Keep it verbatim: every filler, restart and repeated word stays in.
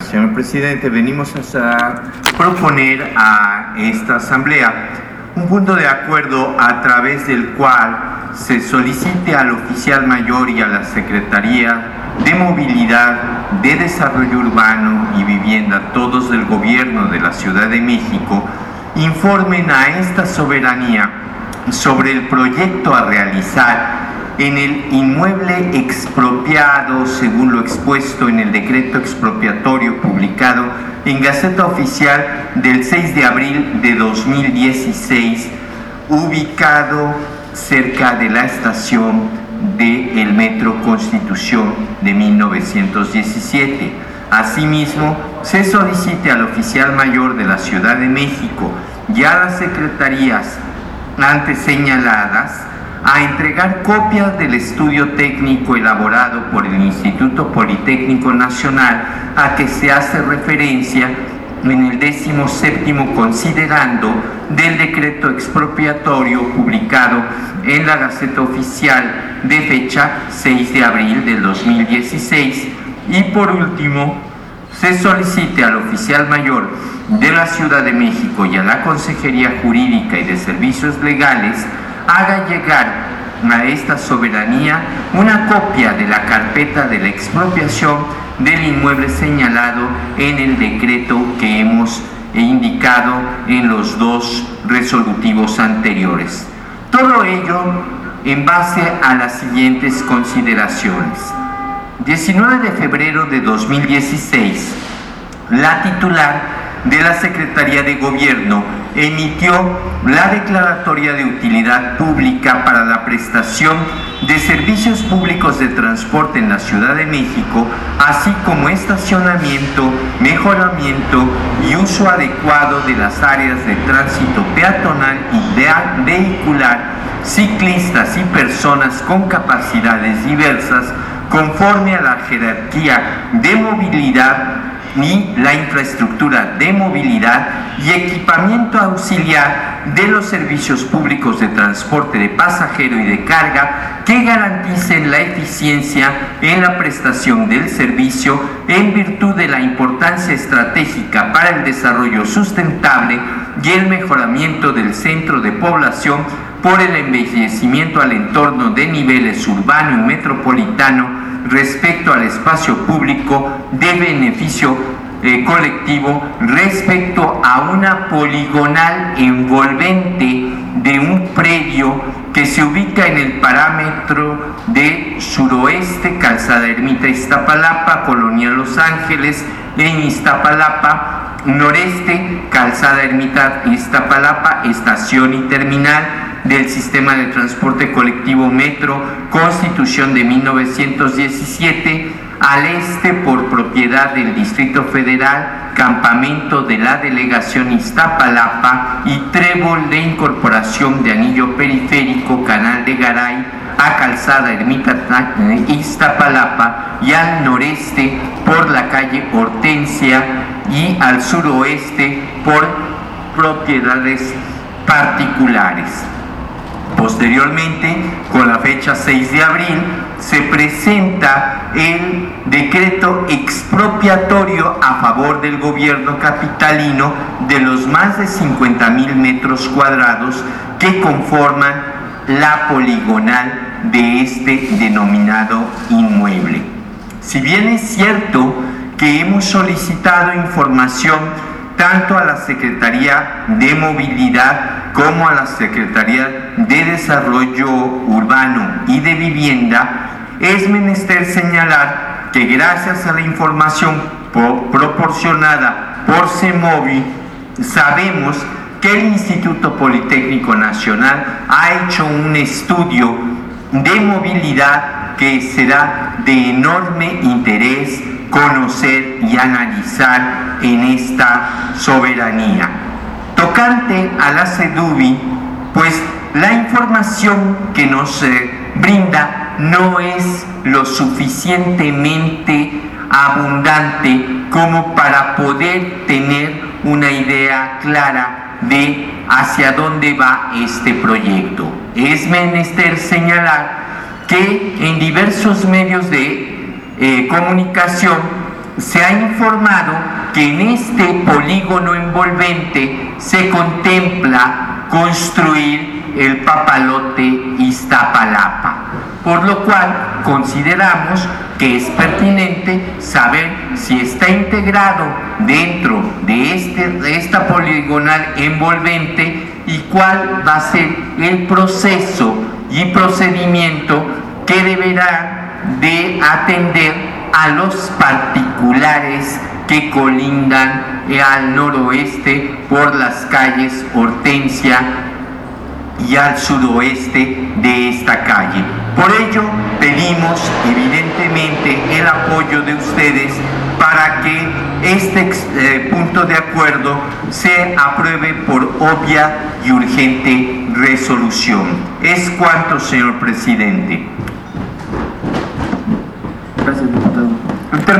señor presidente. Venimos a proponer a esta asamblea un punto de acuerdo a través del cual se solicite al oficial mayor y a la Secretaría de Movilidad, de Desarrollo Urbano y Vivienda, todos del gobierno de la Ciudad de México, informen a esta soberanía sobre el proyecto a realizar en el inmueble expropiado según lo expuesto en el decreto expropiatorio publicado en Gaceta Oficial del seis de abril de dos mil dieciséis, ubicado cerca de la estación del Metro Constitución de mil novecientos diecisiete. Asimismo, se solicite al oficial mayor de la Ciudad de México y a las secretarías antes señaladas a entregar copias del estudio técnico elaborado por el Instituto Politécnico Nacional a que se hace referencia en el décimo séptimo considerando del decreto expropiatorio publicado en la Gaceta Oficial de fecha seis de abril del dos mil dieciséis. Y por último, se solicite al oficial mayor de la Ciudad de México y a la Consejería Jurídica y de Servicios Legales haga llegar a esta soberanía una copia de la carpeta de la expropiación del inmueble señalado en el decreto que hemos indicado en los dos resolutivos anteriores. Todo ello en base a las siguientes consideraciones. diecinueve de febrero de dos mil dieciséis, la titular de la Secretaría de Gobierno emitió la declaratoria de utilidad pública para la prestación de servicios públicos de transporte en la Ciudad de México, así como estacionamiento, mejoramiento y uso adecuado de las áreas de tránsito peatonal y vehicular, ciclistas y personas con capacidades diversas, conforme a la jerarquía de movilidad y la infraestructura de movilidad y equipamiento auxiliar de los servicios públicos de transporte de pasajero y de carga que garanticen la eficiencia en la prestación del servicio en virtud de la importancia estratégica para el desarrollo sustentable y el mejoramiento del centro de población por el embellecimiento al entorno de niveles urbano y metropolitano respecto al espacio público de beneficio eh, colectivo respecto a una poligonal envolvente de un predio que se ubica en el parámetro de suroeste, Calzada Ermita Iztapalapa, Colonia Los Ángeles, en Iztapalapa, noreste, Calzada Ermita Iztapalapa, estación y terminal del sistema de transporte colectivo Metro Constitución de mil novecientos diecisiete, al este por propiedad del Distrito Federal, campamento de la delegación Iztapalapa y trébol de incorporación de anillo periférico Canal de Garay a Calzada Ermita Iztapalapa, y al noreste por la calle Hortensia y al suroeste por propiedades particulares. Posteriormente, con la fecha seis de abril, se presenta el decreto expropiatorio a favor del gobierno capitalino de los más de cincuenta mil metros cuadrados que conforman la poligonal de este denominado inmueble. Si bien es cierto que hemos solicitado información tanto a la Secretaría de Movilidad como a la Secretaría de Desarrollo Urbano y de Vivienda, es menester señalar que gracias a la información proporcionada por CEMOVI, sabemos que el Instituto Politécnico Nacional ha hecho un estudio de movilidad que será de enorme interés conocer y analizar en esta soberanía. Tocante a la CEDUBI, pues la información que nos eh, brinda no es lo suficientemente abundante como para poder tener una idea clara de hacia dónde va este proyecto. Es menester señalar que en diversos medios de eh, comunicación se ha informado que en este polígono envolvente se contempla construir el papalote Iztapalapa, por lo cual consideramos que es pertinente saber si está integrado dentro de, este, de esta poligonal envolvente y cuál va a ser el proceso y procedimiento que deberá de atender a los particulares que colindan al noroeste por las calles Hortensia y al suroeste de esta calle. Por ello, pedimos evidentemente el apoyo de ustedes para que este eh, punto de acuerdo se apruebe por obvia y urgente resolución. Es cuanto, señor presidente. Gracias, diputado.